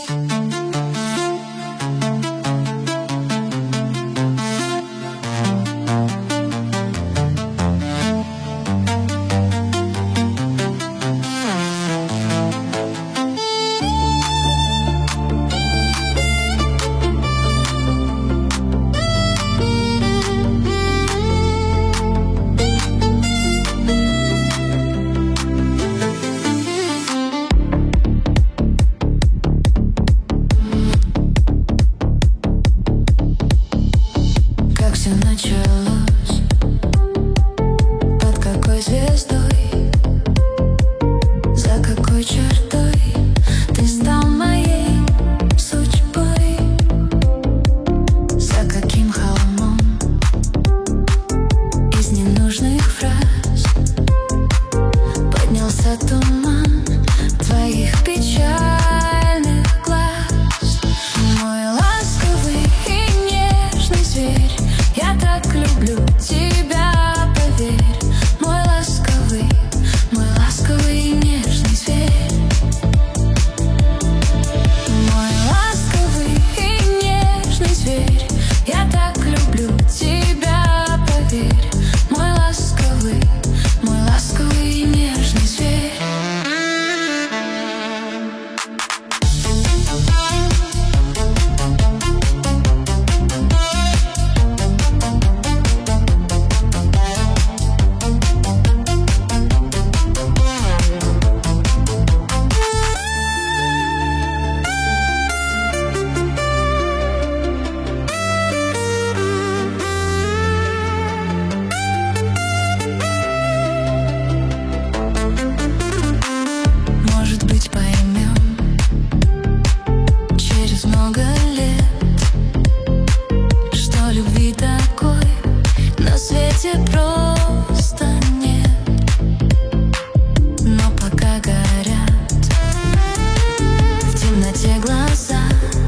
Началось, под какой звездой, за какой чертой ты стал моей судьбой, за каким холмом из ненужных фраз поднялся туман твоих печальных глаз. Мой ласковый и нежный зверь, я так люблю тебя, поверь. Мой ласковый и нежный зверь. Мой ласковый и нежный зверь, я так люблю тебя, поверь. Мой ласковый и нежный зверь. Просто нет, но пока горят в темноте глаза,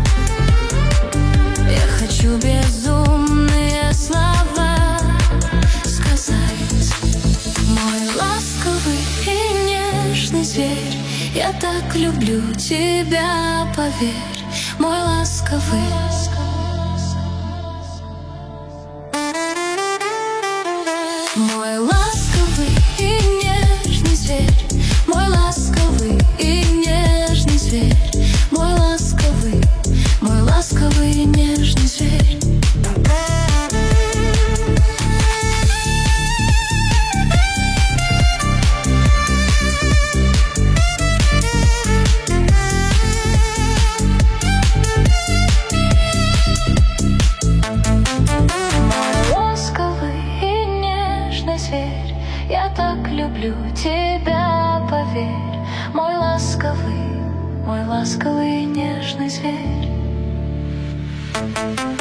я хочу безумные слова сказать. Мой ласковый и нежный зверь, я так люблю тебя, поверь. Мой ласковый и нежный зверь, мой ласковый и нежный зверь, мой ласковый и нежный зверь. Я так люблю тебя, поверь. Мой ласковый и нежный зверь.